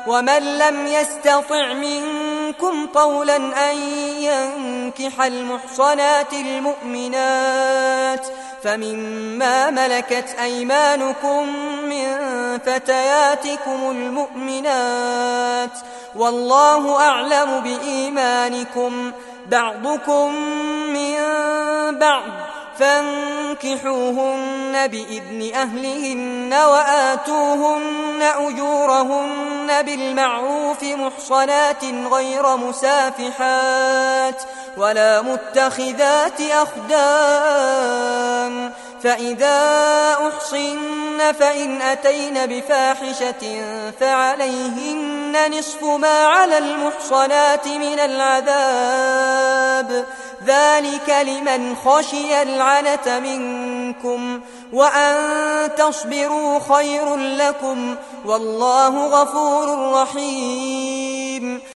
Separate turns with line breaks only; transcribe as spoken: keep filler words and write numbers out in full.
ومن لم يستطع منكم طولا أن ينكح المحصنات المؤمنات فمما ملكت أيمانكم من فتياتكم المؤمنات والله أعلم بإيمانكم بعضكم من بعض فانكحوهن بإذن أهلهن وآتوهن أجورهن بالمعروف محصنات غير مسافحات ولا متخذات أخدان فإذا أحصن فإن أتين بفاحشة فعليهن نصف ما على المحصنات من العذاب ذلك لمن خشي العنة منكم وأن تصبروا خير لكم والله غفور رحيم.